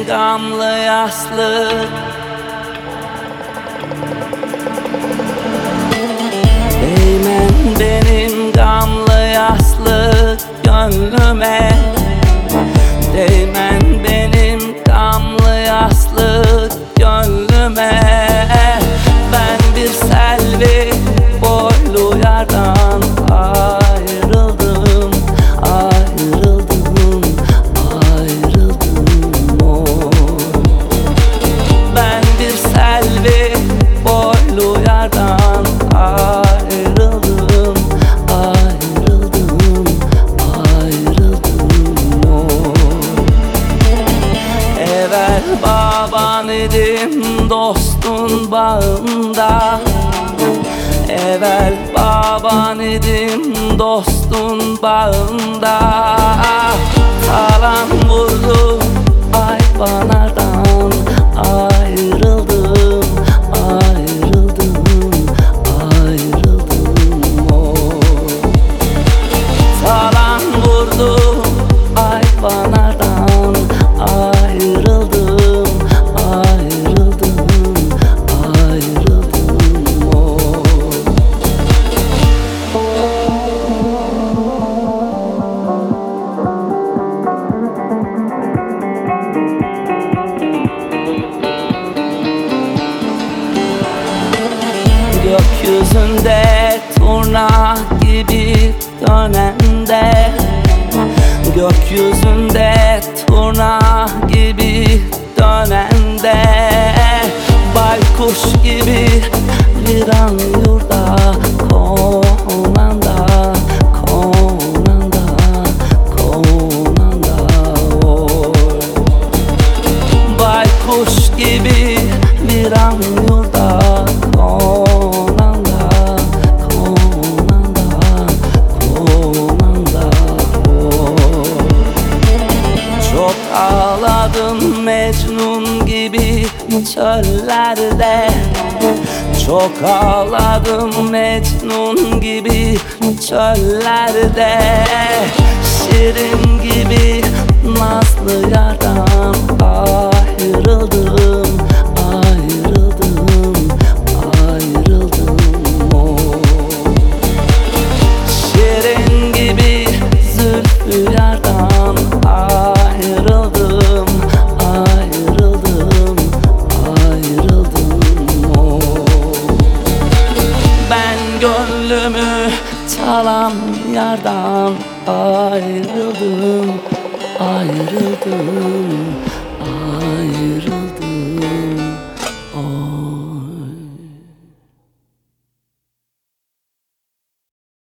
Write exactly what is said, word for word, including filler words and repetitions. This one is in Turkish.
gamlı yaslı. Değmen benim gamlı yaslı gönlüme. Değmen benim gamlı yaslı gönlüme. Ben bir selvi boylu yardan ayrıldım, ayrıldım, ayrıldım oy. Ben bir selvi boylu yardan ayrıldım, ayrıldım, ayrıldım oy. Evvel baban idim dostun bağında. Evvel baban idim dostun bağında. Talan vurdu ayvanlardan ayrıldım, ayrıldım, ayrıldım oy. Talan vurdu ayvanlardan ayrıldım, ayrıldım, ayrıldım oy. Gökyüzünde turna gibi dönende. Gökyüzünde turna gibi dönende. Baykuş gibi viran yurda konanda, konanda, konanda oy. Baykuş gibi viran yurda konanda, konanda, konanda oy. Çok ağladım Mecnun gibi çöllerde. Çok ağladım Mecnun gibi çöllerde. Şirin gibi nazlı yardan ayrıldım, ayrıldım, ayrıldım oy. Şirin gibi zülfü yardan ayrıldım, ayrıldım, ayrıldım oy. Ben gönlümü çalan yardan ayrıldım, ayrıldım.